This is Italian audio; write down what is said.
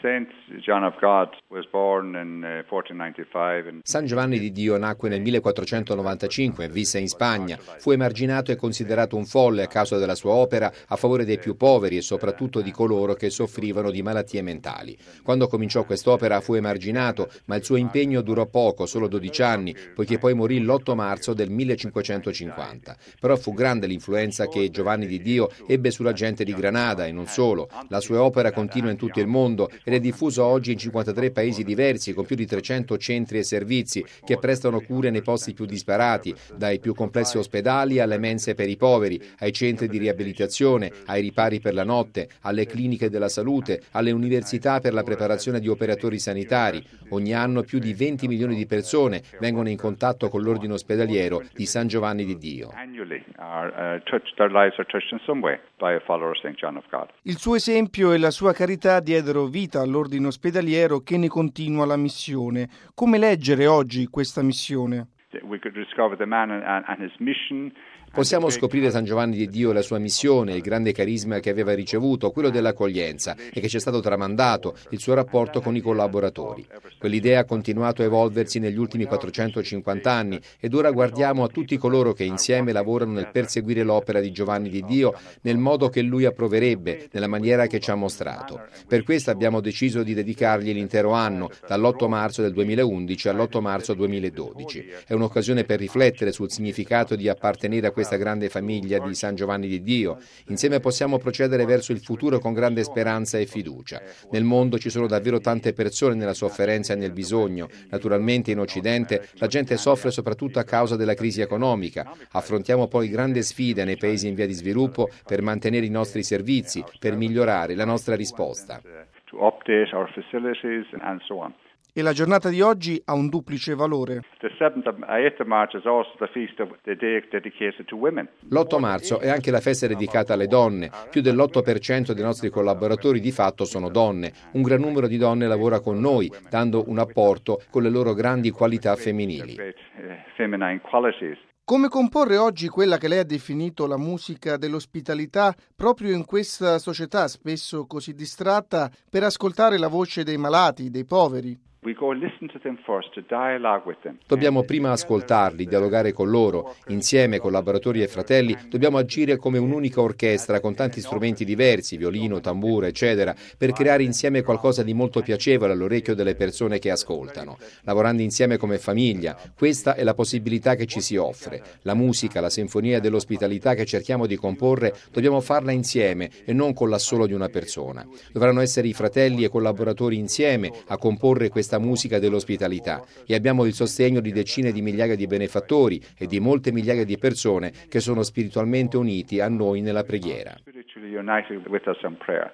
San Giovanni di Dio nacque nel 1495, visse in Spagna, fu emarginato e considerato un folle a causa della sua opera a favore dei più poveri e soprattutto di coloro che soffrivano di malattie mentali. Quando cominciò quest'opera fu emarginato, ma il suo impegno durò poco, solo 12 anni, poiché poi morì l'8 marzo del 1550. Però fu grande l'influenza che Giovanni di Dio ebbe sulla gente di Granada e non solo. La sua opera continua in tutto il mondo ed è diffusa oggi in 53 paesi diversi con più di 300 centri e servizi che prestano cure nei posti più disparati, dai più complessi ospedali alle mense per i poveri, ai centri di riabilitazione, ai ripari per la notte, alle cliniche della salute, alle università per la preparazione di operatori sanitari. Ogni anno più di 20 milioni di persone vengono in contatto con l'ordine ospedaliero di San Giovanni di Dio. Il suo esempio e la sua carità diedero vita all'ordine ospedaliero che ne continua la missione. Come leggere oggi questa missione? Possiamo scoprire San Giovanni di Dio e la sua missione, il grande carisma che aveva ricevuto, quello dell'accoglienza e che ci è stato tramandato, il suo rapporto con i collaboratori. Quell'idea ha continuato a evolversi negli ultimi 450 anni ed ora guardiamo a tutti coloro che insieme lavorano nel perseguire l'opera di Giovanni di Dio nel modo che lui approverebbe, nella maniera che ci ha mostrato. Per questo abbiamo deciso di dedicargli l'intero anno, dall'8 marzo del 2011 all'8 marzo 2012. È un'occasione per riflettere sul significato di appartenere a questa grande famiglia di San Giovanni di Dio. Insieme possiamo procedere verso il futuro con grande speranza e fiducia. Nel mondo ci sono davvero tante persone nella sofferenza e nel bisogno. Naturalmente in Occidente la gente soffre soprattutto a causa della crisi economica. Affrontiamo poi grandi sfide nei paesi in via di sviluppo per mantenere i nostri servizi, per migliorare la nostra risposta. E la giornata di oggi ha un duplice valore. L'8 marzo è anche la festa dedicata alle donne. Più dell'8% dei nostri collaboratori di fatto sono donne. Un gran numero di donne lavora con noi, dando un apporto con le loro grandi qualità femminili. Come comporre oggi quella che lei ha definito la musica dell'ospitalità proprio in questa società spesso così distratta per ascoltare la voce dei malati, dei poveri? Dobbiamo prima ascoltarli, dialogare con loro. Insieme, collaboratori e fratelli, dobbiamo agire come un'unica orchestra con tanti strumenti diversi, violino, tamburo, eccetera, per creare insieme qualcosa di molto piacevole all'orecchio delle persone che ascoltano. Lavorando insieme come famiglia, questa è la possibilità che ci si offre. La musica, la sinfonia dell'ospitalità che cerchiamo di comporre, dobbiamo farla insieme e non con l'assolo di una persona. Dovranno essere i fratelli e collaboratori insieme a comporre questa musica dell'ospitalità e abbiamo il sostegno di decine di migliaia di benefattori e di molte migliaia di persone che sono spiritualmente uniti a noi nella preghiera.